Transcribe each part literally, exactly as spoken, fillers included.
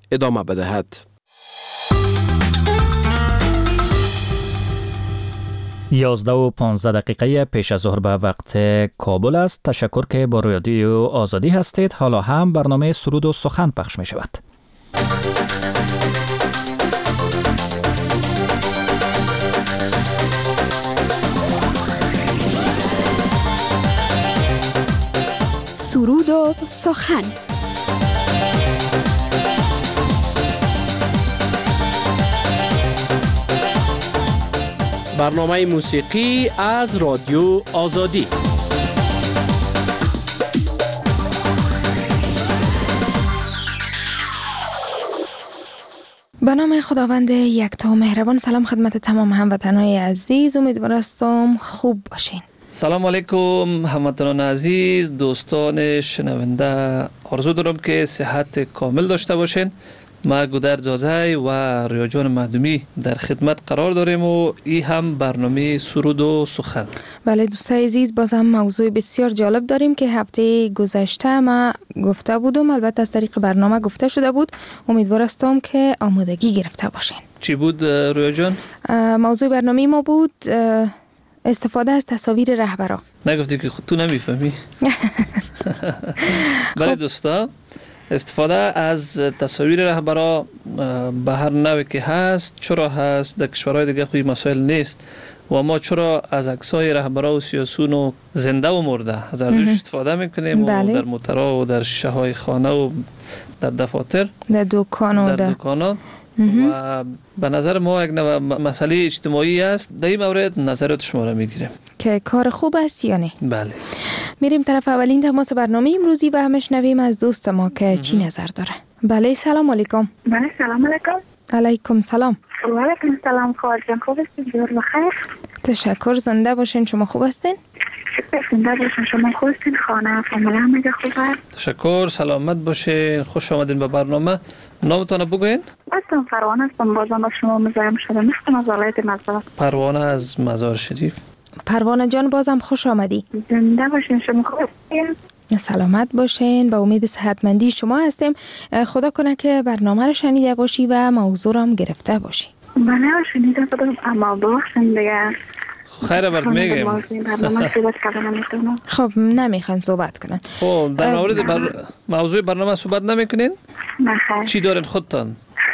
ادامه بدهد. یازده و پانزده دقیقه پیش از ظهر به وقت کابل است. تشکر که با رادیو آزادی هستید. حالا هم برنامه سرود و سخن پخش می شود. سرود و سخن. برنامه موسیقی از رادیو آزادی. به نام خداوند یکتا مهربان. سلام خدمت تمام هموطنان عزیز، امیدوارم خوب باشین. سلام علیکم هموطنان عزیز، دوستان شنونده، آرزو دارم که صحت کامل داشته باشین. ما گودر زازای و ریاجان مهدومی در خدمت قرار داریم و این هم برنامه سرود و سخن. بله دوستای عزیز، باز هم موضوع بسیار جالب داریم که هفته گذشته ما گفته بودم، البته از طریق برنامه گفته شده بود. امیدوار هستم که آمادگی گرفته باشین. چی بود ریاجان؟ موضوع برنامه ما بود استفاده از تصاویر رهبران. نگفتی که تو نمیفهمی؟ بله دوستا، استفاده از تصاویر رهبران به هر نوعی که هست، چرا هست؟ در کشورهای دیگه خوی مسائل نیست و ما چرا از عکسای رهبران و سیاسیون و زنده و مرده از هر دوش استفاده میکنیم؟ بله. و در موترها و در شیشه های خانه و در دفاتر، در دکان و در دکانا و به نظر ما یک نوع مسئله اجتماعی است. در این مورد نظرات شما را میگیریم که کار خوب است یا نه. بله. میریم طرف اولین تماس برنامه امروزی و همش نویم از دوست ما که چی نظر داره. بله سلام علیکم. بله سلام علیکم. علیکم سلام. و علیکم سلام. خواهر جان خوب هستید؟ جور بخیر. تشکر. زنده باشین. شما خوب هستین؟ زنده باشین. شما خوب هستین؟ خانه فامیل هم میگه خوب هست؟ تشکر. سلامت باشین. خوش آمدین به برنامه. نامتان بگوین؟ بستم پروانه هستم. بازم با شما مزاحم شدم. میستم از ولایت مزار. پروانه از مزار شریف. پروانه جان بازم خوش آمدی. زنده باشین. شما خوب هستین؟ سلامت باشین. با امید صحتمندی شما هستیم. خدا کنه که برنامه رو شنیده باشی و موضوع رو هم گرفته باشی. بله شنیده بودم اما بخشن دیگه. خیره برد میگیم. خب نمیخوان صحبت کنن. خب در مورد بر... موضوع برنامه صحبت نمیکنین؟ نخیر. چی دارین خودتان؟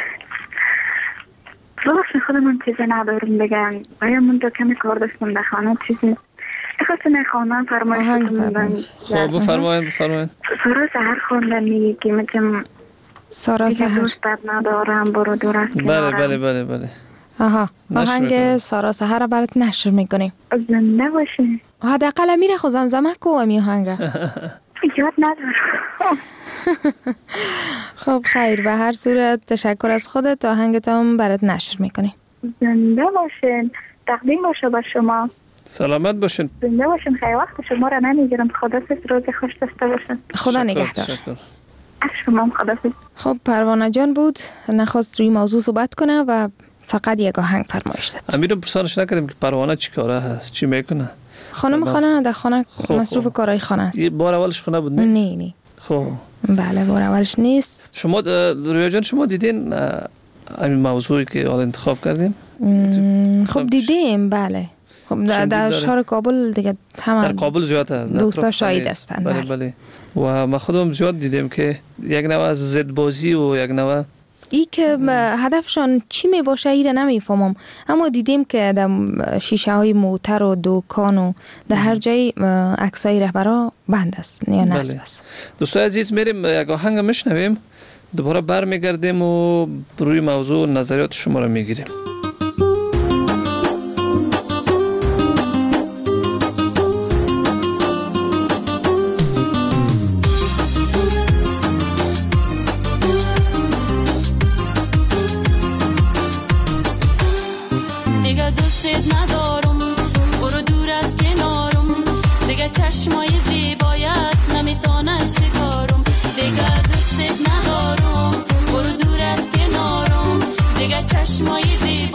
راست خودمون چیزی نداریم بگم. آیا من دو کمی کار داشتم در خانه چیزی خواستم خانه فرمایش کنم. خب بفرمایید بفرمایید. سارا سحر خوندن میگه که مثل سارا سحر دوست ندارم برو دور از بله بله بله بله. آها آهنگ سارا سحر رو برات نشر میکنیم. زنده باشی. حداقل میره خود زمزمه کو امی آهنگ. یاد ندارم. خب خیر، به هر صورت تشکر از خودت. آهنگت هم برات نشر میکنیم. زنده باشین. تقدیم باشه با شما. سلامت باشین. زنده باشین. خیلی وقت شما را نمیگیرم. خدا سه روز خوش داشته باشین. خدا نگهدار. شما خدا سه. خب پروانه جان بود، نخواست روی موضوع صحبت کنه و فقط یک آهنگ فرمایش داد. امیرم پرسانش نکردیم که پروانه چی کاره هست، چی میکنه؟ خانم خانه در خانه مصروف کارهای خانه است. یه بار اولش خونه بود نه؟ نه نه. خب بله بار اولش نیست. شما رویا جان شما دیدین این موضوعی که حالا انتخاب کردیم؟ خب دیدیم بله. خب در, در شهر کابل دیگه همه در کابل زیاد هست. دوستا شاهد هستن. بله بله. و ما خودم زیاد دیدیم که یک نوع از ضد بازی و یک نوع ای که هدفشان چی می باشه ایره نمیفهمم، اما دیدیم که در شیشه های موتر و دکان و در هر جای عکسای رهبرا بند است یا نصب است. دوستای عزیز میریم یک آهنگ میشنویم، دوباره برمیگردیم و روی موضوع نظریات شما رو میگیریم. چشمای زیبایت نمیتونن شکارم، دیگه دوستت ندارم، برو دور از کنارم، دیگه چشمای زیبایت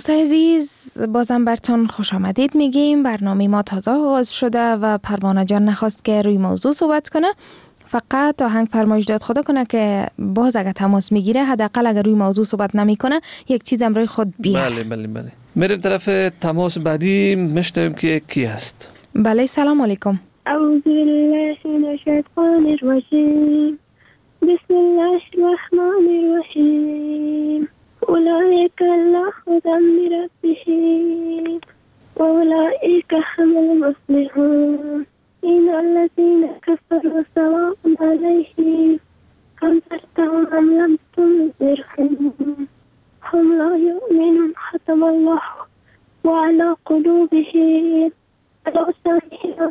دوستای عزیز، بازم برتون خوش آمدید میگیم. برنامه ما تازه آغاز شده و پروانه جان نخواست که روی موضوع صحبت کنه، فقط آهنگ فرمایش داد خدا کنه که باز اگر تماس میگیره حداقل اگر روی موضوع صحبت نمیکنه یک چیز هم روی خود بیاره. بله بله بله. میریم طرف تماس بعدی، میشنویم که کی هست. بله سلام علیکم. اعوذ بالله من الشیطان الرجیم بسم الله الرحمن الرحیم اولئک الله هدی من ربهم و اولئک هم المفلحون این الذین کفروا سواء علیهم انذرتهم ام لم تنذرهم هم لا یؤمنون ختم الله وعلى قلوبهم على سمعهم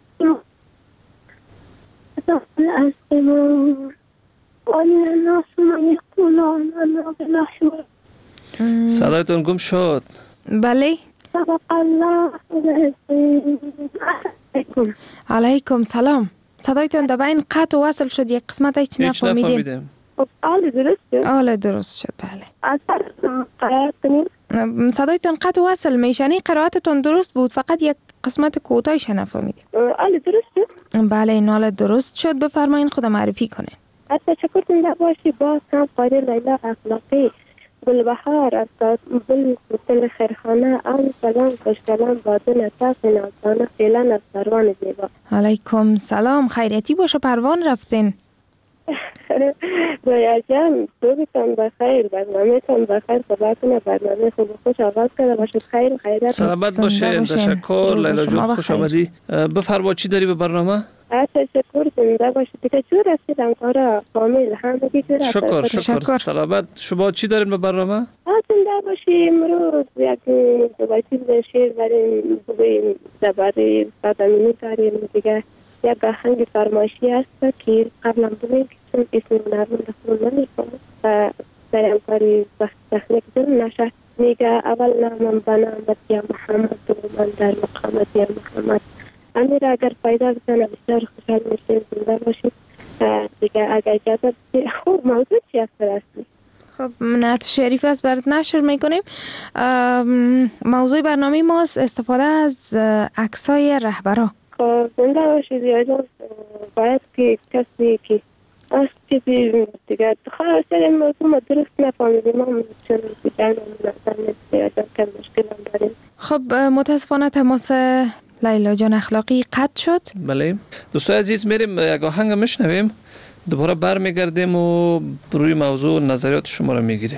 الأسلمون ومن الناس من يقول آمنا بالله. صدایتون گم شد. بله. صدق الله العظیم. علیکم. علیکم سلام. صدایتون در بین قطع و وصل شد، یک قسمت هیچ نفهمیدیم. آله درست شد. آله درست شد. بله. اصلا قرائت کنیم. صدایتون قطع و وصل میشنی، قرائتتون درست بود، فقط یک قسمت کوتاهش نفهمیدیم. آله درست شد. بله این حال درست شد. بفرمایین خود معرفی کنین. تشکرتون داشتی. باز هم قاری لیلا اخلاقی گلبهار از بل مثل خیرخانه آن سلام خوشگلان بادن اتاق نازانه فعلا از پروان زیبا. علیکم سلام. خیریتی باشه پروان رفتین. باید جان صبحتان بخیر، برنامهتان بخیر، صبحتون برنامه خوب خوش آغاز کرده باشد. خیر خیرت سلامت باشین. تشکر لیلا جان، خوش آمدی. بفرما چی داری به برنامه؟ تشکر زنده باشید. دیگه چور هستید کارا کامل همگی چور هستید. شکر شکر. سلامت. شما چی دارین به برنامه؟ زنده باشی. امروز یک دوباره شیر بریم بگوییم درباره بدنی داریم. دیگه یک آهنگ فرمایشی هست که قبلا بگوییم که چون اسم نرمون دخلون نمیکنم و در همکاری تخنیک دل نشه. میگه اول نامم بنامت یا محمد و من در مقامت یا محمد. امیر اگر فایده بکنه بسیار خوشحال میشیم. زنده باشید. دیگه اگر اجازه بدید خوب موضوع چی هست هستی؟ خب نعت شریف است برات نشر میکنیم. موضوع برنامه ماست استفاده از عکسای رهبرا. خب زنده باشید. یادم باید که کسی که از چیزی دیگه خواهد این موضوع ما درست نفهمیدیم. ما چون دیگه نمیدونم یادم که مشکل هم داریم. خب متاسفانه تماس لیلا جان اخلاقی قطع شد. بله دوستای عزیز، میریم یک آهنگ میشنویم، دوباره برمیگردیم و روی موضوع نظریات شما رو میگیریم.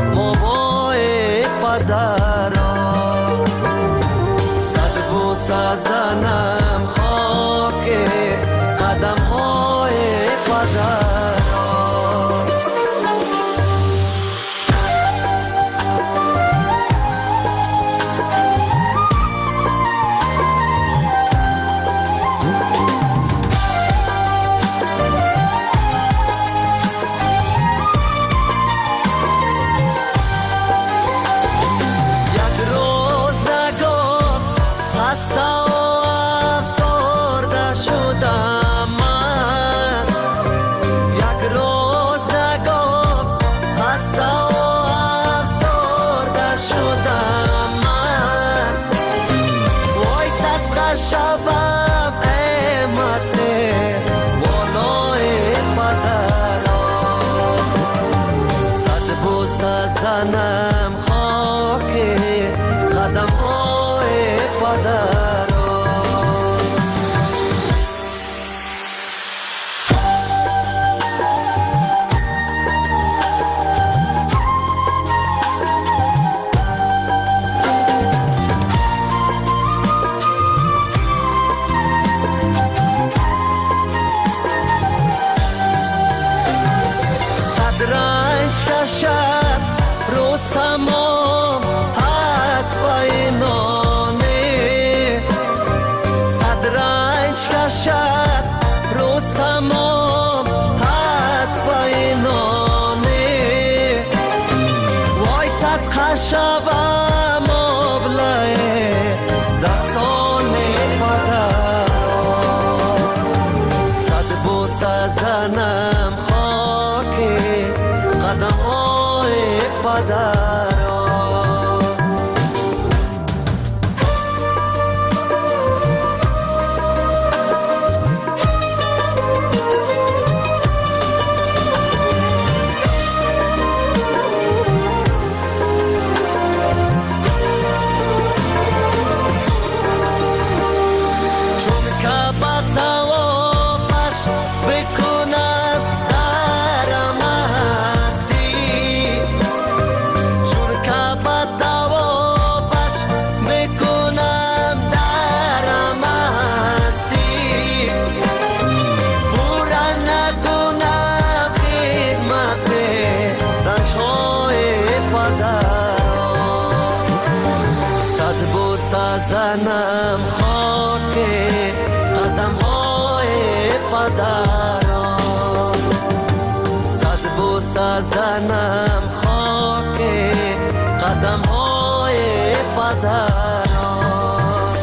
Sa شوم آبله دستان پدر صد بوسه زنم خاک قدم های پدر زنم خاک قدم های پدران صد بوسه زنم خاک قدم های پدران.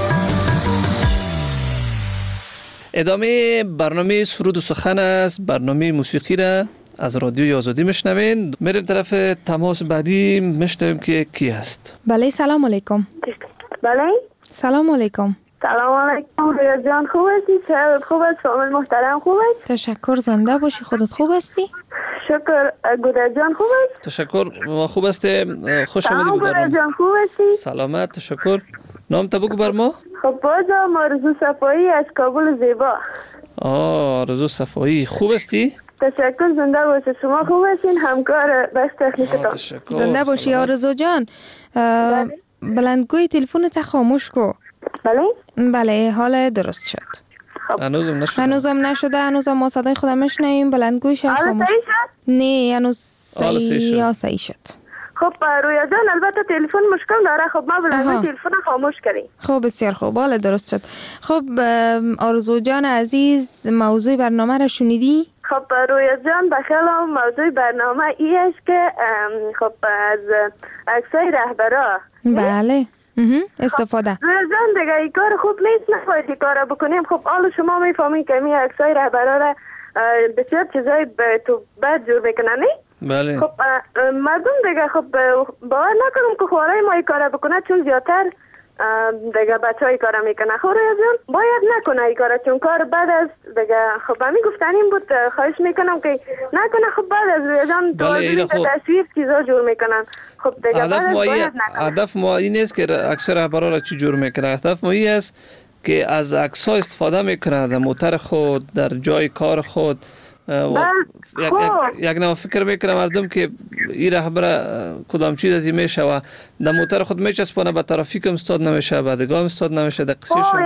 ادامه برنامه سرود و سخن است. برنامه موسیقی را از رادیوی آزادی میشنوین. میریم طرف تماس بعدی، میشنویم که کی هست. بله سلام علیکم. بله سلام علیکم. سلام علیکم رویا جان، خوب هستی؟ چه خوب است؟ فامیل محترم خوب است؟ تشکر، زنده باشی. خودت خوب هستی؟ شکر. گوده جان خوب است؟ تشکر، ما خوب هستیم. خوش آمدید به برنامه. گوده جان خوب هستی؟ سلامت، تشکر. نام تا بگو بر ما. خب بازم آرزو صفایی از کابل زیبا. آه آرزو صفایی، خوب هستی؟ تشکر، زنده باشی. شما خوب هستین؟ همکار بس تکنیکتان. زنده باشی آرزو جان. بلندگوی تلفنت خاموش کو. بله؟ بله حال درست شد. هنوزم نشده. هنوزم نشده. هنوزم ما صدای خودم میشنویم. بلندگویش خاموش. نه هنوز صحیح یا صحیح شد. خب رویا جان البته تلفن مشکل داره. خب ما بلندگوی تلفن خاموش کردیم. خب بسیار خوب، حال درست شد. خب آرزو جان عزیز، موضوع برنامه را شنیدی؟ خب رویا جان بخیال موضوع برنامه ای است که خب از عکسای رهبرا. بله استفاده. خب رویا جان دیگه این کار خوب نیست، نباید این کار بکنیم. خب حالا شما میفهمین که می عکسای رهبرا را بسیار چیزای تو بد جور میکنن، نه؟ بله. خب مردم دیگه خب باور نکنم که خوارای ما این کار بکنه، چون زیادتر دیگه بچه های کار میکنه. خب رویا جان باید نکنه این کار، چون کار بعد از دیگه خب همین گفتنیم بود. خواهش میکنم که نکنه. خب بعد از رویا جان بله تو تصویر چیزا جور میکنن. خب دیگه هدف ما هدف ما این نیست که اکثر رهبرا را چی جور میکنه. هدف ما این است که از عکس ها استفاده میکنه در موتر خود، در جای کار خود. و یک, یک, یک نوع فکر میکنه مردم که این رهبر کدام چیز از این میشه و در موتر خود میچسبانه، به ترافیک هم استاد نمیشه، به دگاه هم استاد نمیشه، در قصیش هم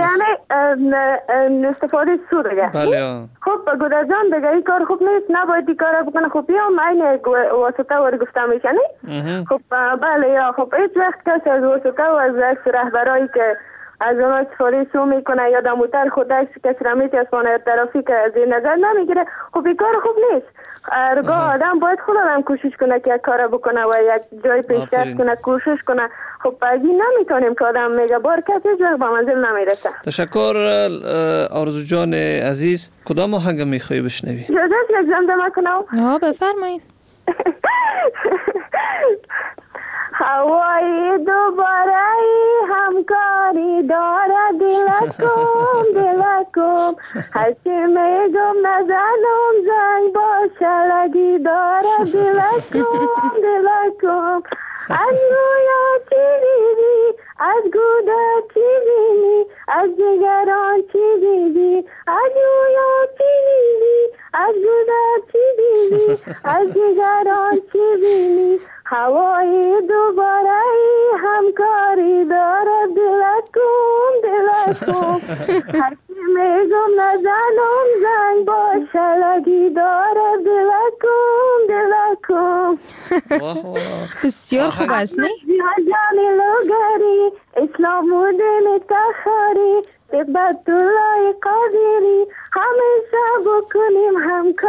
یعنی استفاده سو دیگه. بله. خب گوده جان دیگه این کار خوب نیست، نباید این کار بکنه. خب یا این واسطه وارد گفته میشه، نه؟ خب بله یا خب هیچ وقت کسی از واسطه و از عکس رهبرایی که از اون استفاده سو میکنه یا در موتر خود عکس کسی را میچسبانه یا ترافیک از این نظر نمیگیره، خب این کار خوب نیست. هرگاه آدم باید خود آدم کوشش کنه که یک کار بکنه و یک جای پیشرفت کنه، کوشش کنه. خب از این نمیتونیم که آدم میگه بار کسی هیچ وقت به منزل نمیرسه. تشکر آرزو جان عزیز. کدام آهنگ میخوایی بشنوی؟ اجازه یک زمزمه کنم؟ ها بفرمایید. هوای دوباره همکاری داره دلکم دلکم، هرچی میگم نزنم زنگ باشه لگی داره دلکم دلکم. از رویا چی دیدی، از گوده چی دیدی، از دیگران چی دیدی، از رویا چی دیدی، از گوده چی دیدی، از دیگران چی بینی. هوای دوباره همکاری داره دلکم دلکم، هرچی میگم نزنم زنگ باشه لگی داره دلکم دلکم. بسیار خوب است، نه؟ جانی لوگری اسلام و دین تخاری تبت الله قادری، همیشه بکنیم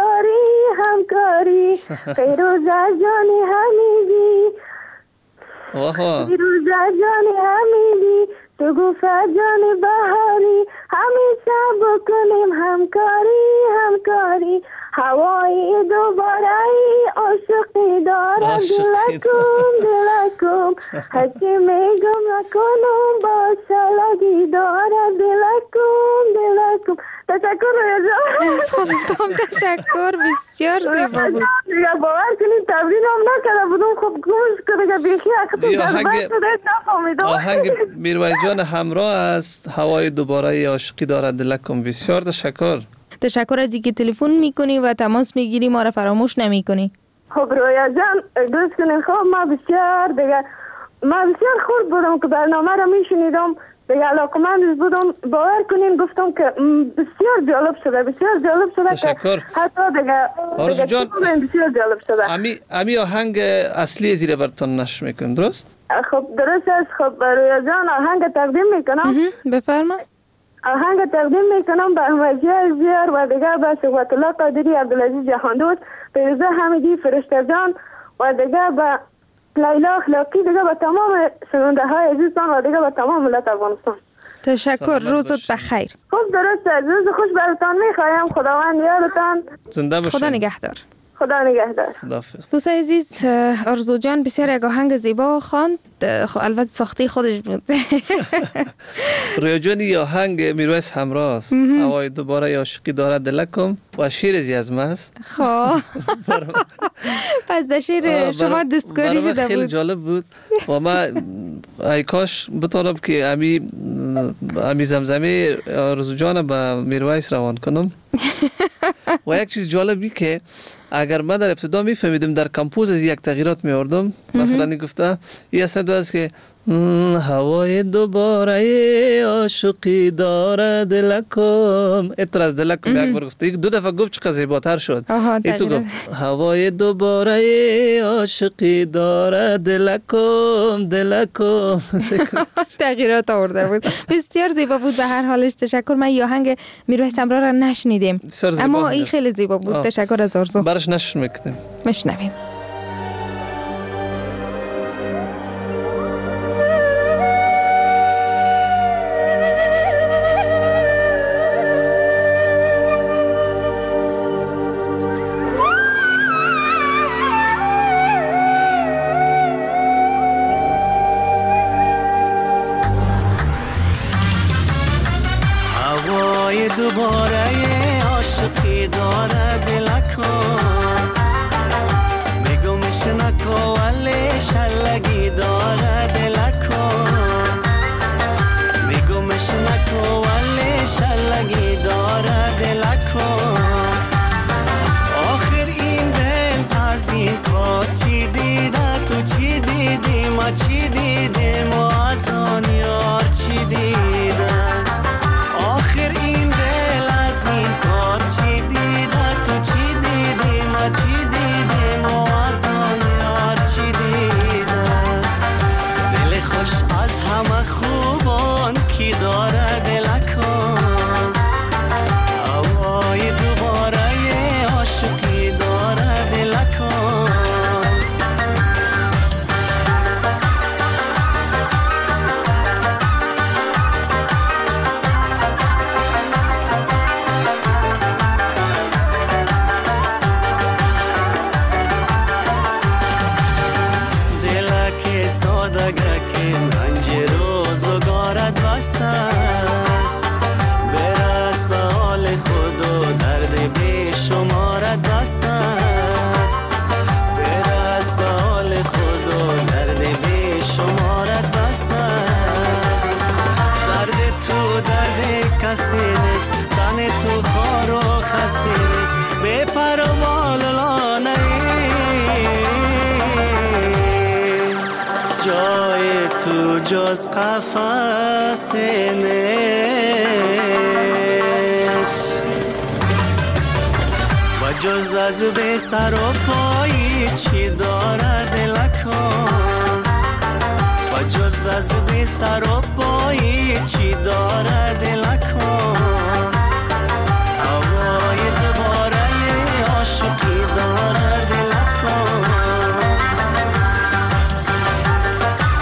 همکاری همکاری. فیروز جانی همیدی. آها دیروز جان همیدی تو گفت جان بهاری همیشه بکنیم همکاری همکاری هوای دوباره عاشقی دارم دلکم دلکم هرچی میگم نکنم با شلگی دارم دلکم دلکم. تشکر رویا جان. از خودتم تشکر، بسیار زیبا بود. دیگه باور کنید تبرین هم نکرده بودم، خب گوش که دیگه بیخی اکتون جذبت شده نفهمیدم. آهنگ میرویس جان همراه است، هوای دوباره عاشقی دارد دلکم. بسیار تشکر. تشکر از اینکه تلفن میکنی و تماس میگیری، ما را فراموش نمیکنی. خب رویا جان دوست کنین، خب ما بسیار دیگه ما بسیار خورد بودم که برنامه را میشنیدم، دیگه علاقمند بودم. باور کنین گفتم که بسیار جالب شده، بسیار جالب شده. تشکر. حتی دیگه آرزو جان بسیار جالب شده. امی امی آهنگ اصلی زیر برتون نشر میکن، درست؟ خب درست است. خب رویا جان آهنگ تقدیم میکنم. بفرما. آهنگ تقدیم میکنم به احمدی عزیزیار و دیگه به شقوت الله قادری، عبدالعزیز جهاندوست، فیروزه حمیدی، فرشته جان و دیگه به لیلا اخلاقی، دیگه به تمام شنونده های عزیزتان و دیگه به تمام ملت افغانستان. تشکر، روزت بخیر. خوب درست است. روز خوش براتان میخوایم. خداوند یارتان. زنده باشید. خدا نگهدار. خدا نگهدار. خداحافظ. دوست عزیز، آرزو جان بسیار یک آهنگ زیبا خواند، البته ساخته خودش بود. رویا جان این آهنگ میرویس همراه است، هوای دوباره عاشقی دارد دلکم و شیر زی از ماست. خب پس در شیر شما دستکاری شده بود. خیلی جالب بود و من ای کاش بتونم که امی امی زمزمه آرزو جان به میرویس روان کنم. و یک چیز جالبی که اگر من در ابتدا میفهمیدم در کمپوز از یک تغییرات میاردم، مثلا این گفته این اصلا دو است که هوای دوباره عاشقی داره دلکم، اتر از دلکم یک بار گفته، دو دفعه گفت چقدر زیباتر شد. ای تو گفت هوای دوباره عاشقی داره دلکم دلکم. تغییرات آورده بود. بسیار زیبا بود. به هر حالش تشکر. من این آهنگ میرویس همراه را نشنیدیم، اما این خیلی زیبا بود. تشکر از آرزو. برش نشر میکنیم. مشنویم. دوباره عاشقی داره دلکم، میگمش نکو ولی شلگی داره دلکم، میگمش نکو ولی شلگی داره دلکم. آخر این دل از این کار چی دیده، تو چی دیدی، ما چی دیدیم و از آن یار چی دیدن. آخر این دل از این کار چی دیده، تو چی دیدی، ما چی دیدیم و از آن یار چی دیدن. دل خوش از همه خوبان کی داره دلکم، هوای دوباره عاشقی داره دلکم. است برس به حال خود و درد بی شمارت بس است، برس به حال خود و درد بی شمارت بس است. درد تو درد کسی نیست، تن تو خار و خسی نیست، بی پر و بال لانه جای تو جز قفس نیست و جز از بی سر و پایی چی داره دلکم، و جز از بی سر و پایی چی داره دلکم. هوای دوباره عاشقی داره دلکم.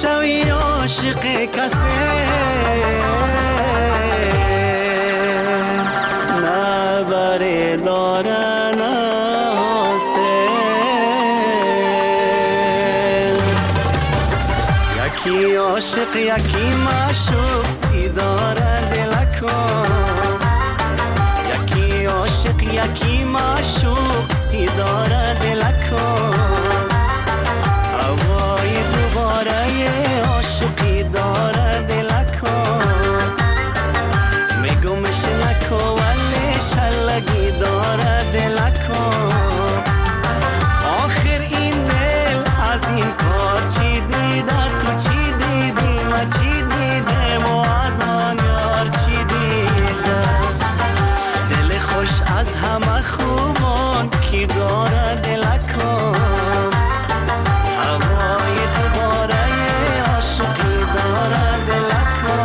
شوی عاشق کسی نبره دارن آسه یکی عاشق یکی معشوق سی داره دلکو یکی عاشق یکی معشوق سی داره دلکو هوای دوباره عاشقی داره دلکو میگمش نکو ولی شلگی داره دلکو آخر این دل از این کار چی دیده تو چی دیدی ما چی دیدم و از آن یار چی دیده دل خوش از همه خوبان کی داره دلکو هوای دوباره عاشقی داره دلکو.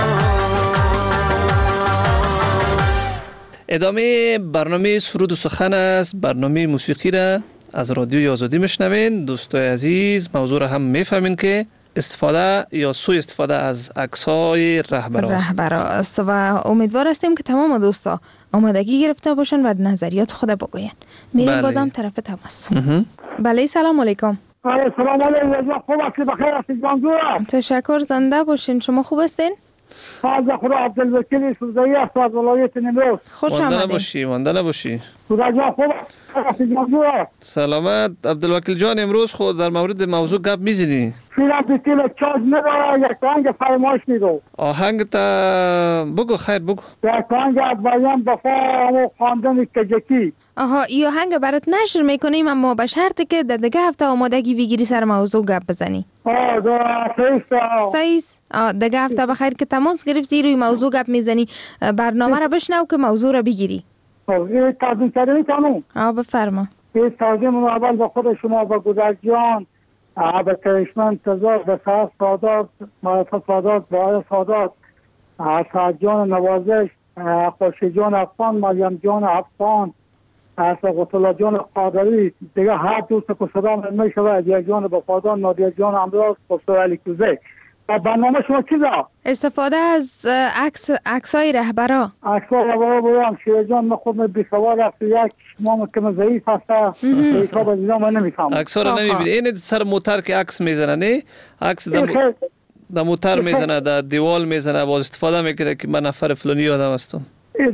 ادامه برنامه سرود و سخن است. برنامه موسیقی را از رادیوی آزادی میشنوین. دوستای عزیز، موضوع را هم میفهمین که استفاده یا سوء استفاده از عکس‌های رهبران است. رهبران است و امیدوار هستیم که تمام دوستا آمادگی گرفته باشن و نظریات خود بگوین. میریم بله. بازم طرف تماس. بله سلام علیکم. سلام علیکم. خوب هستی؟ بخیر هستی جانجویا؟ تشکر، زنده باشین. شما خوب هستین؟ از خدا عبدالوکیل سوزایی است از ولایت نیمروز. خوش مانده آمدید. نباشی مانده نباشی. خدا جان خوب هستی جانجویا؟ سلامت عبدالوکیل جان. امروز خود در مورد موضوع گپ میزنی. فیلم بیتیل چاج نداره یک آهنگ فرمایش میدو. آهنگ تا بگو خیر بگو. یک آهنگ از بیان بفا و خواندن کجکی. آها ای آهنگ برات نشر میکنیم اما به شرطی که در دیگه هفته آمادگی بگیری سر موضوع گپ بزنی. آه دا سیست. سیست. آه دیگه هفته بخیر که تماس گرفتی روی موضوع گپ میزنی. برنامه را بشنو که موضوع را بگیری. این تقدیم کردنی کنم. آه بفرما. این تقدیم اول به خود شما به گودرز جان، به کرشمن تزار، به سهر سادات، معرفت سادات، به آیه سادات، سعد جان نوازش، خوشی جان افغان، مریم جان افغان، سقط الله جان قادری، دیگه هر دوست که صدا می شود، یک جان بفادار، نادیه جان امراض، خسرو علی کوزه. برنامه شما چی دا؟ استفاده از عکس عکسای رهبرا. عکسای رهبرا بودم شیر جان من خود من بیسواد است یک مام که من ضعیف هسته ایسا با دیدم من نمیفهم. عکس‌ها رو نمیبینی. این سر موتر که عکس میزنه نه؟ عکس در در موتر میزنه، در دیوال میزنه، باز استفاده میکنه که من نفر فلانی آدم هستم. این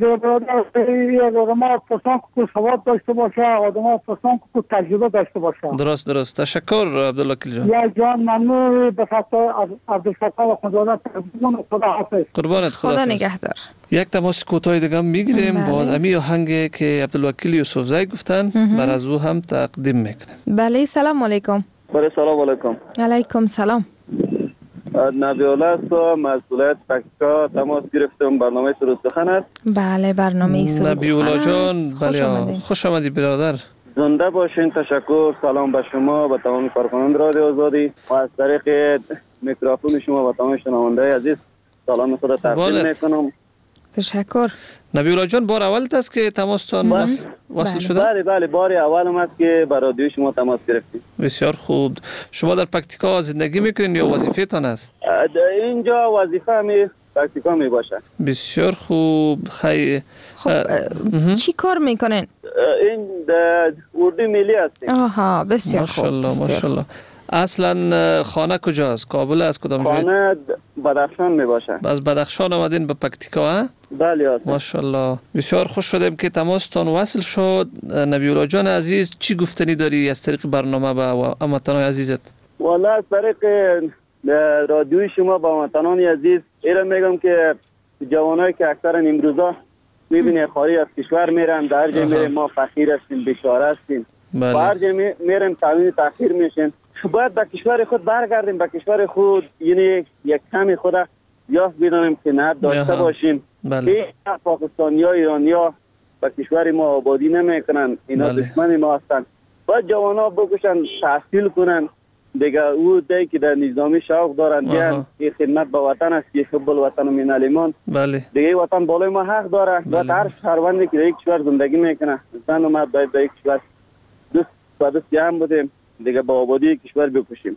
آدم ها پرسان که سواد داشته باشه، آدم ها پرسان که تجربه داشته باشه. درست درست. تشکر عبدالوکیل جان. یا جان ممنون به خاطر عبدالفتاح و خداوند خدا حافظ. قربانت خدا. خدا نگهدار. یک تماس کوتاه دیگه میگیریم. باز امی آهنگ که عبدالوکیل یوسفزئی گفتن بر از او هم تقدیم میکنیم. بله سلام علیکم. بله سلام علیکم. علیکم سلام. نبی‌الله است و مسئولیت پکتیکا تماس گرفتم. برنامه سرود سخن است. بله برنامه سرود سخن است. نبی‌الله جان بله خوش آمدید برادر. زنده باشین. تشکر. سلام به شما به تمام کارکنان رادیو آزادی و از طریق میکروفون شما به تمام شنونده عزیز سلام خود تقدیم میکنم. تشکر. نبی‌الله جان بار اول است که تماستان وصل وصل شده؟ بله بله بار اولم است که با رادیو شما تماس گرفتیم. بسیار خوب. شما در پکتیکا زندگی میکنین یا وظیفه تان است؟ اینجا وظیفه می پکتیکا می باشه. بسیار خوب. خیلی خب چی کار میکنین؟ این اردو ملی هستیم. آها بسیار خوب. ماشاءالله ماشاءالله. اصلا خانه کجاست؟ کابل است کدام جای؟ خانه بدخشان می باشه. از بدخشان آمدین به پکتیکا ها؟ بله است. ماشاءالله. بسیار خوش شدیم که تماستان وصل شد. نبی‌الله جان عزیز چی گفتنی داری از طریق برنامه با هموطنان عزیزت؟ والله از طریق رادیوی شما با هموطنان عزیز ایرا میگم که جوانایی که اکثرا امروزا میبینه خارج از کشور میرن، در جای میریم ما فقیر هستیم، بیچاره هستیم. بله. هر جای میریم تامین تاخیر میشن. باید به کشور خود برگردیم، به کشور خود یعنی یک کمی خود یاد بدونیم که نه داشته باشیم. بله. پاکستانیا ایرانیا به کشور ما آبادی نمیکنن، اینا بله. دشمن ما هستن. باید جوانا بکشن تحصیل کنن دیگه. او دی که در نظامی شوق دارن بیان این خدمت به وطن است که حب الوطن من الایمان. بله. دیگه وطن بالای ما حق داره. بله. باید هر شهروندی که در یک کشور زندگی میکنه زن و مرد باید در یک کشور دوست و دوست جمع بودیم دیگه با آبادی کشور بکشیم.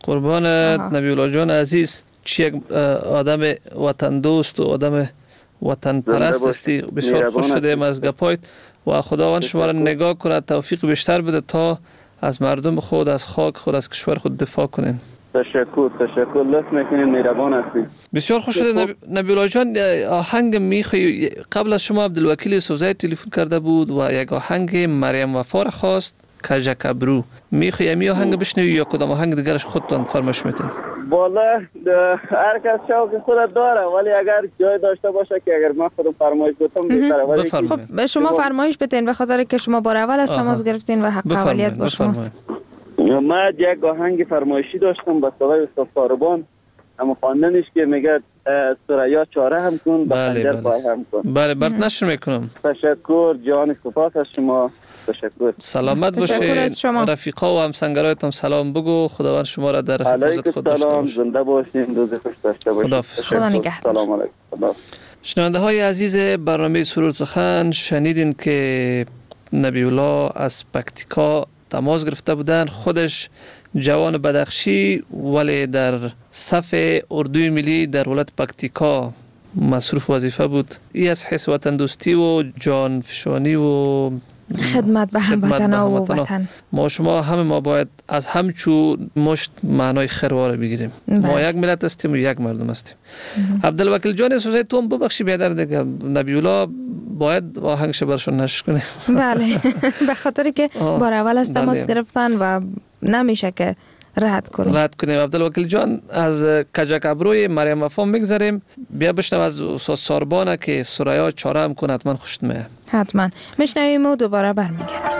قربانت نبی الله جان عزیز، چی یک آدم وطن دوست و آدم وطن پرست هستی. بسیار خوش شدیم از گپایت و خداوند شما را نگاه کند، توفیق بیشتر بده تا از مردم خود، از خاک خود، از کشور خود دفاع کنین. تشکر تشکر، لطف میکنین، مهربان هستید. بسیار خوش شده نبی, نبی الله جان. آهنگ میخوای، قبل از شما عبدالوکیل یوسفزئی تلفن کرده بود و یک آهنگ مریم وفا را خواست، کجک ابرو. میخوای می آهنگ بشنوی یا کدام آهنگ دیگرش خودتان فرمایش میتین؟ والا هر کس شوق خود داره، ولی اگر جای داشته باشه که اگر من خودم فرمایش بتم بهتره. ولی خب شما فرمایش بتین به خاطر که شما بار اول از تماس گرفتین و حق اولیت با شماست. من یک آهنگ فرمایشی داشتم با صدای استاد ساربان، اما خواندنش که میگه ثریا چاره هم کن، به خنجر پای هم کن. بله برد نشر میکنم. تشکر جان، سپاس از شما. تشکر. سلامت باشین. رفیقا و همسنگرایتان سلام بگو. خداوند شما را در حفاظت خود داشته باشه. زنده باشین، روز خوش داشته باشین. خدا نگهدار. سلام علیکم. شنونده های عزیز برنامه سرود سخن، شنیدین که نبی الله از پکتیکا تماس گرفته بودن. خودش جوان بدخشی ولی در صف اردوی ملی در ولایت پکتیکا مصروف وظیفه بود. ای از حس وطن دوستی و جان فشانی و خدمت به هموطنا و وطن، ما شما همه ما باید از همچو مشت معنای خیروار بگیریم. ما یک ملت هستیم و یک مردم هستیم. عبدالوکیل جان یوسفزئی تو هم ببخشی بیادر دیگه، نبی الله باید آهنگش برشون نشر کنیم. بله به خاطر که بار اول از تماس گرفتن و نمیشه که رد کنیم. رد کنیم. عبدالوکیل جان از کجک ابروی مریم وفا میگذریم. بیا بشنم از استاد ساربانه که ثریا چاره هم کن، حتما خوشت میاد. حتما میشنویم و دوباره برمیگردیم.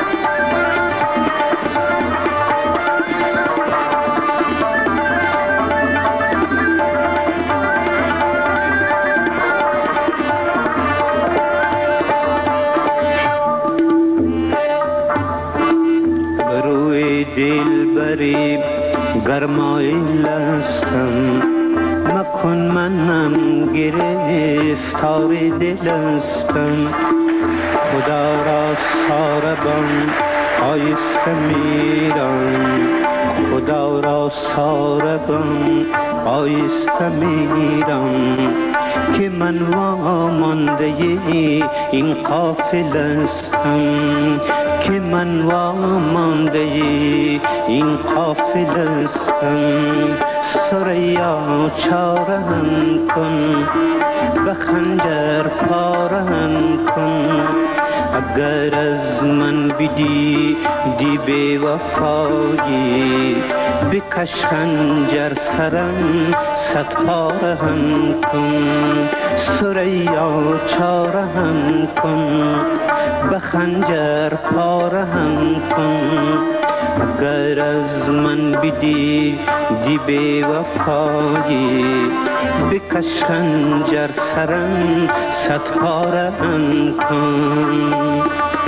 بروی دل بری گرمایل هستم، مکن منم گرفتار دل هستم. خدا را ساربان آیسته میرم، خدا را ساربان آیسته میرم، که من وامانده این قافل هستم، که من وامانده این قافل هستم. ثریا چاره‌ام کن، به خنجر پاره‌ام کن، اگر از من بدی دی بی وفایی، بکش خنجر سرم صد پاره‌ام کن. ثریا چاره‌ام کن، به خنجر پاره‌ام کن، اگر از من بدی دی بی وفایی، بکش خنجر سرم صد پاره‌ام کن.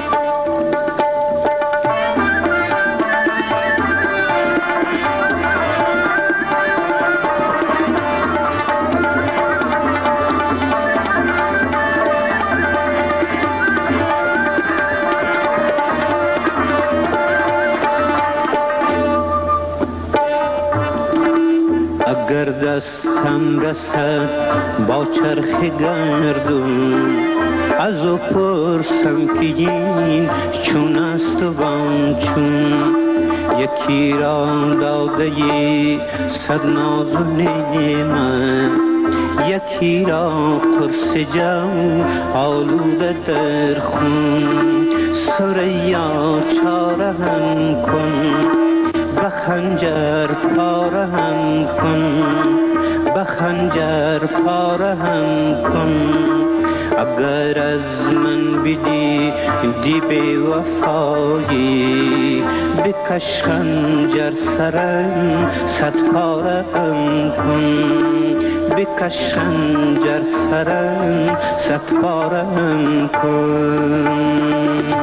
اگر دستم رسد با چرخ گردون، از او پرسم که این چون است و آن چون. یکی را داده صد ناز و نعمت، یکی را قرص جو آلوده در خون. ثریا چاره‌ام کن، به خنجر پاره‌ام کن، به خنجر پاره‌ام کن، اگر از من بدی دی بی وفایی، بکش خنجر سرم صد پاره‌ام کن، بکش خنجر سرم صد پاره‌ام کن.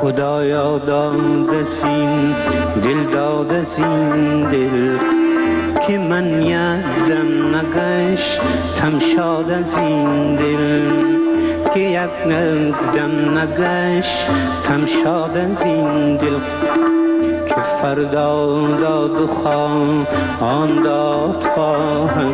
خدایا داده زین دل داده زین دل که من یادم نگشتم شاد از این دل که یک دم نگشتم شاد از این دل که فردا داد و خواه آن داد خواهم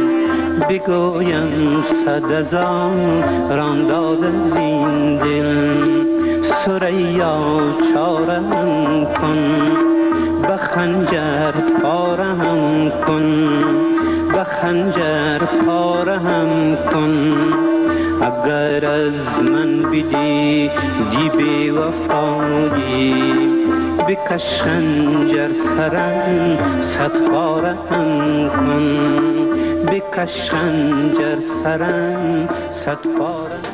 بگویم صد از آن ران داد از این دل سریا چارم کن به خنجر پارم کن به خنجر پارم کن اگر از من بدی دی بی وفایی بکش خنجر سرم صد پارم کن بکش خنجر سرم صد پارم.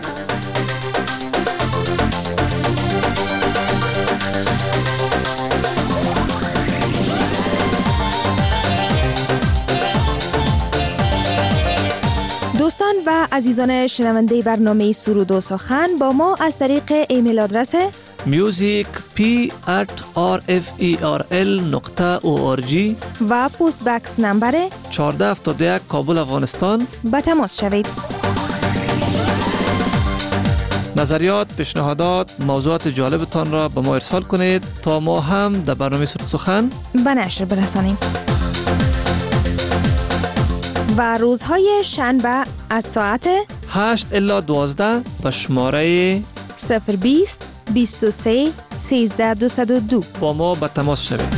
دوستان و عزیزان شنونده برنامه سرود و سخن با ما از طریق ایمیل آدرس music p at r f e r l نقطه او آر جی و پست بکس نمبر چهارده هفتاد و یک کابل افغانستان به تماس شوید. نظریات، پیشنهادات، موضوعات جالبتان را به ما ارسال کنید تا ما هم در برنامه سرود و سخن به نشر برسانیم. و روزهای شنبه از ساعت هشت الی دوازده به شماره صفر بیست بیست و سه سیزده دویست و دو با ما به تماس شوید.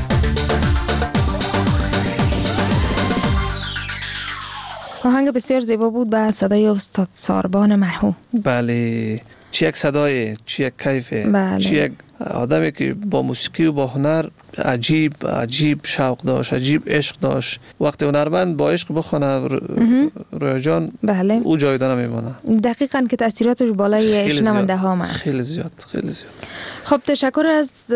آهنگ بسیار زیبا بود به صدای استاد ساربان مرحوم. بله، چی یک صدای، چی یک کیفه، بله. چی یک آدمی که با موسیقی و با هنر عجیب عجیب شوق داشت، عجیب عشق داشت. وقتی هنرمند با عشق بخونه رویا جان، بله، او جایدان میمونه. دقیقاً که تاثیراتش بالای شنونده ها هست. خیلی زیاد، خیلی زیاد. خب تشکر از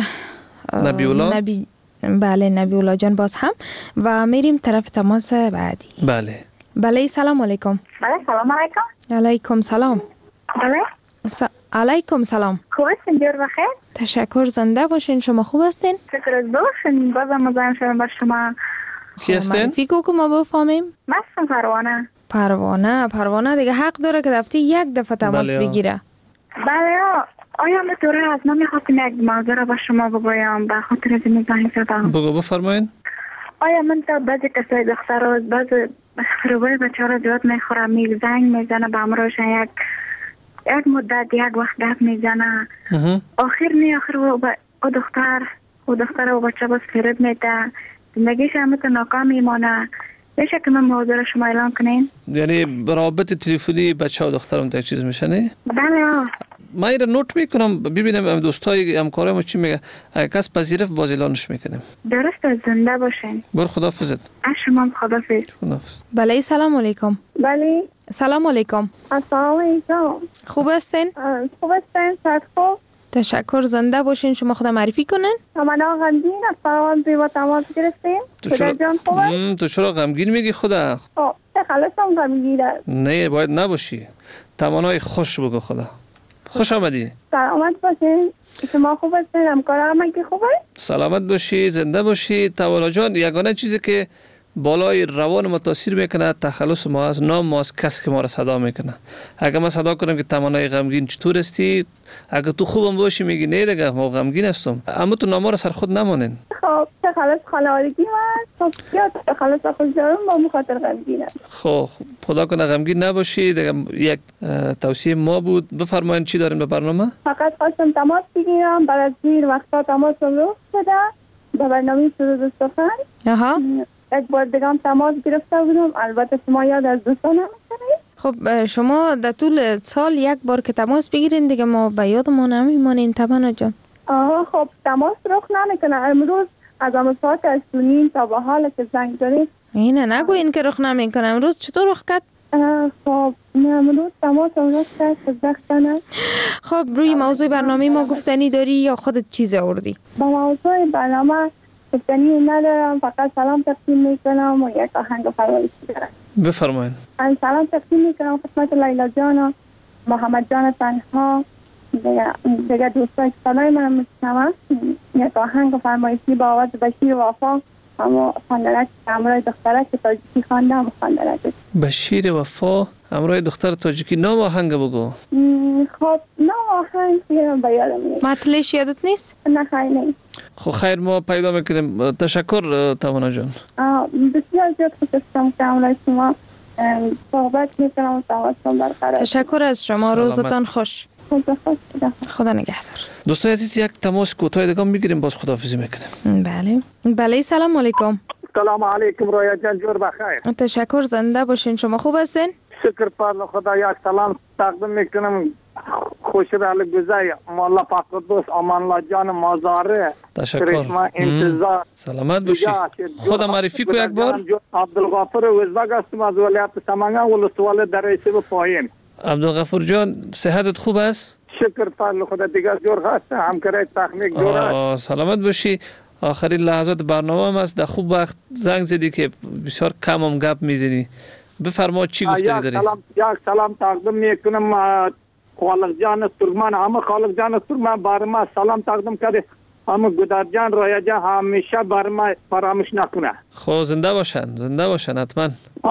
نبی الله. نبی بله نبی الله جان باز هم و میریم طرف تماس بعدی. بله. بله سلام علیکم. بله سلام علیکم. علیکم سلام. بله. س... علیکم سلام. خوب هستین؟ جور بخیر. تشکر، زنده باشین. شما خوب هستین؟ شکر از باشین. بازم مزاحم شدم با شما. کی هستین؟ معرفی کو که ما بفهمیم. من هستم پروانه. پروانه پروانه دیگه حق داره که دفتی یک دفعه تماس بله بگیره. بله آیا میتونه از من میخواستم یک موضوع را با شما بگویم به خاطر از مزاحم شدم. بگو بفرمایین. آیا من تا بعضی کسای دختر و بعضی روبای بچه را زیاد میخورم، می زنگ میزنه به امروشن یک یک مدت یک وقت گپ میزنه، آخر می آخر و او دختر او دختر و بچه باز فرد میده، زندگیش همه ناکام میمانه. میشه که من موضوع را شما اعلام کنین؟ یعنی رابط تلفنی بچه و دخترم تا یک چیز میشه نه؟ بله. من این نوت میکنم ببینم دوستای همکارم چی میگه. اگه کس پذیرفت باز اعلانش میکنیم. درست، زنده باشین. بر خداحافظت. شما خداحافظ. خداحافظ. بله سلام علیکم. بله سلام علیکم. السلام علیکم. خوب هستین؟ خوب هستین؟ صد خوب. تشکر، زنده باشین. شما خدا معرفی کنین. من غمگین از پروانه با تماس گرفتیم. خدا جان خوبه؟ تو چرا غمگین میگی خدا؟ آه خلاصم غمگین است. نه باید نباشی. تمنای خوش بگو خدا. خوش آمدی. سلامت باشین. شما خوب هستین؟ همکارم من که خوبه؟ سلامت باشی، زنده باشی. توانا جان یگانه چیزی که بالای روان ما تاثیر میکنه تخلص ما از نام ما از کسی که ما را صدا میکنه. اگه ما صدا کنم که تمنای غمگین چطور هستی، اگه تو خوبم باشی میگی نه دیگه ما غمگین هستم، اما تو نام را سر خود نمانین. خب تخلص خالگی من خب یا تخلص خود دارم با مخاطر غمگین. خب خدا کنه غمگین نباشی دیگه. یک توصیه ما بود. بفرمایید چی داریم به برنامه؟ فقط خواستم تماس بگیرم بعد از دیر وقتا تماس رو شده به برنامه سرود و سخن. آها. یک بار دیگه هم تماس گرفته بودم، البته شما یاد از دوستان نمیکنید. خب شما در طول سال یک بار که تماس بگیرین دیگه ما به یاد ما نمیمانین تمنا جان. آها خب تماس رخ نمیکنه. امروز از همه ساعت از سونین تا به حال که زنگ دارید. اینه نگوین که رخ نمیکنه. امروز چطور رخ کرد؟ خب امروز تماس رخ کرد زختنه. خب روی موضوع برنامه ما گفتنی داری یا خودت چیز آوردی؟ با موضوع برنامه گفتنی ندارم، فقط سلام تقدیم میکنم و یک آهنگ فرمایشی دارم. بفرمایید. سلام تقدیم میکنم خدمت لیلا جان، محمد جان تنها، دیگه دیگه دوستای صدای من میشنوم. یک آهنگ فرمایشی با آواز بشیر وفا، اما خواندنش همراه دخترک تاجیکی خواندم خواندنش. بشیر وفا همراه دختر تاجیکی. نام آهنگ بگو. خب نام آهنگ به یادم نیست. مطلعش یادت نیست؟ نه خیلی نیست. خب خیر ما پیدا میکنیم. تشکر تمنا جان. بسیار زیاد خوش هستم که همراه شما صحبت میکنم و تواصل برقرار. تشکر از شما. روزتان خوش. خدا نگهدار. دوستای عزیز یک تماس کوتاه دیگه میگیریم باز خداحافظی میکنیم. بله بله. سلام علیکم. سلام علیکم رویا جان، جور بخیر. تشکر. زنده باشین. شما خوب هستین؟ شکر پر خدا. یک سلام تقدیم میکنم خوشحال گذای مولا پاک دوست امان الله جان مازاره. تشکر. انتظار سلامت باشی. خدا معرفی کو یک بار. عبدالغفور وزبگ هستم از ولایت سمنگان ولسوالی در ایسیب پایین. عبدالغفور جان صحتت خوب است؟ شکر پر خدا. دیگه جور هست همکاری تکنیک جور است. سلامت باشی. آخرین لحظات برنامه هم است. در خوب وقت زنگ زدی که بسیار کم هم گپ میزنی. بفرما چی گفته داری؟ یک سلام یک سلام تقدیم میکنم خالق جان ترکمان. همه خالق جان ترکمان بار ما سلام تقدیم کرده. همه گودار جان رویا جان همیشه بار ما فراموش نکنه. خب زنده باشن زنده باشن حتما.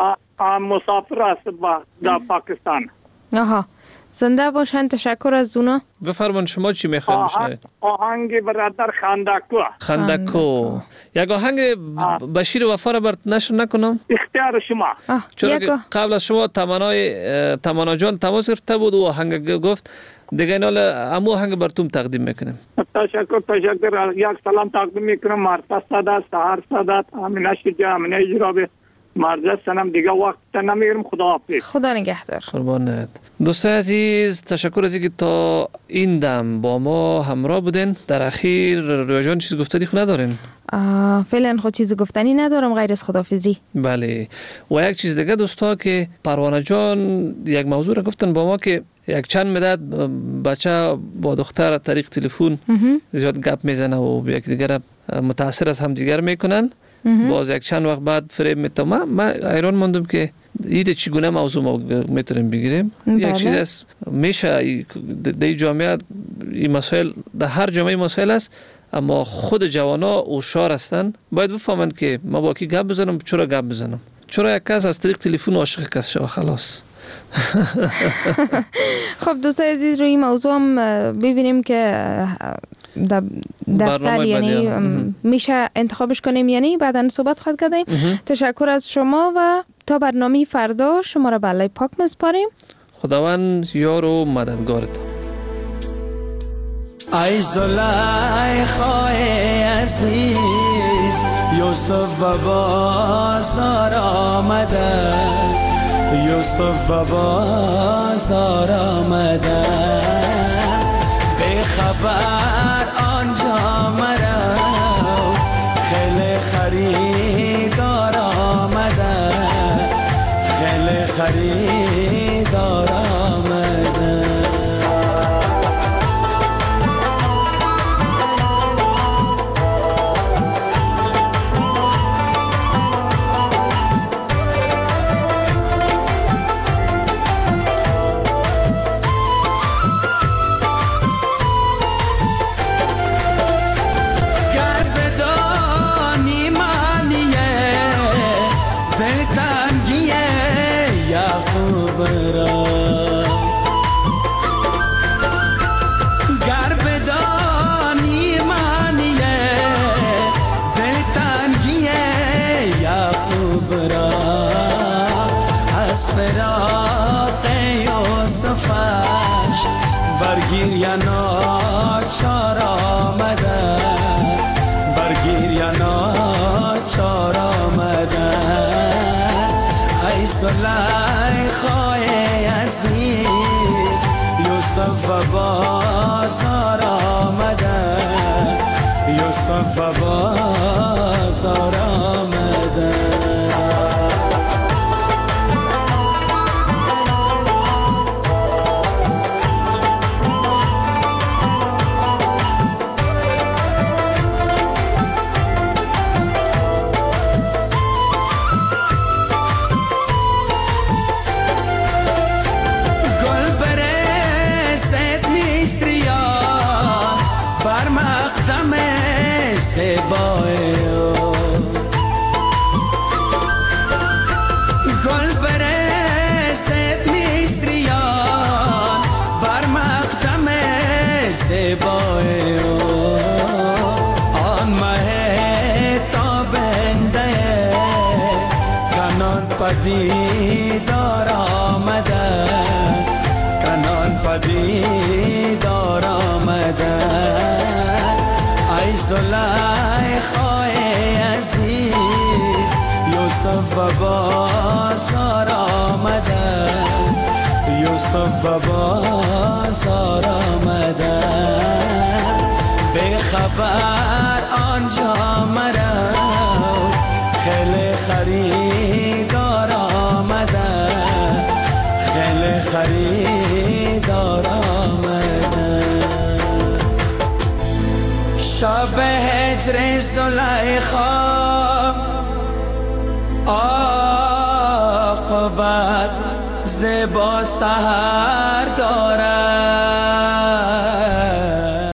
مسافر است با در پاکستان. آها زنده باشن. تشکر از اونا. بفرمایید شما چی میخواید بشنوید؟ آهنگ برادر خندکو. خندکو. یک آهنگ بشیر وفا را برات نشر نکنم؟ اختیار شما. چون قبل از شما تمنای تمنا جان تماس گرفته بود و آهنگ گفت دیگه اینال همو آهنگ براتون تقدیم میکنیم. تشکر تشکر. یک سلام تقدیم میکنم مرتا سادات سهار سادات امینه شجاع امینه اجرابی مرزه سنم. دیگه وقت نمیگیرم. خدا حافظ. خدا نگهدار. قربانت. دوستای عزیز تشکر از اینکه تا این دم با ما همراه بودین. در اخیر رویا جان چیز گفتنی خود ندارین؟ فعلا خود چیز گفتنی ندارم غیر از خداحافظی. بله. و یک چیز دیگه دوستا که پروانه جان یک موضوع را گفتن با ما که یک چند مدت بچه با دختر طریق تلفن زیاد گپ میزنه و یک دیگر متاثر از هم دیگر میکنن. باز یک چند وقت بعد فریب میتونم. من, من ایران ماندم که ایده چگونه موضوع ما میتونیم بگیریم. یک چیز است میشه در جامعه این مسائل در هر جامعه مسائل است، اما خود جوانا هوشیار هستن باید بفهمن که ما با کی گپ بزنم چرا گپ بزنم. چرا یک کس از طریق تلفن عاشق کس شو خلاص. خب دوستای عزیز روی این موضوع هم ببینیم که دفتر یعنی میشه انتخابش کنیم یعنی بعداً صحبت خواهد کردیم. تشکر از شما و تا برنامه فردا شما را به الله پاک میسپاریم. خداوند یار و مددگارت. ای زلیخای عزیز یوسف و بازار آمده، یوسف و بازار آمده، به خبر آنجا مرا خیلی خریدار آمده، خیلی خریدار آمده. برگیر یا ناچار آمده، برگیر یا ناچار آمده، ای زلیخای عزیز یوسف و بازار آمده، یوسف و بازار آمده. Street زیبای گل برسد مصریان بر مقدم زیبای آن مه تابنده کنان پدیدار آمده کنان پدیدار آمده ای زلیخای عزیز یوسف و بازار آمده یوسف و بازار آمده به خبر آنجا مرا خیلی خریدار آمده خیلی خریدار آمده شب هجر زلیخا عاقبت زیبا سحر دارد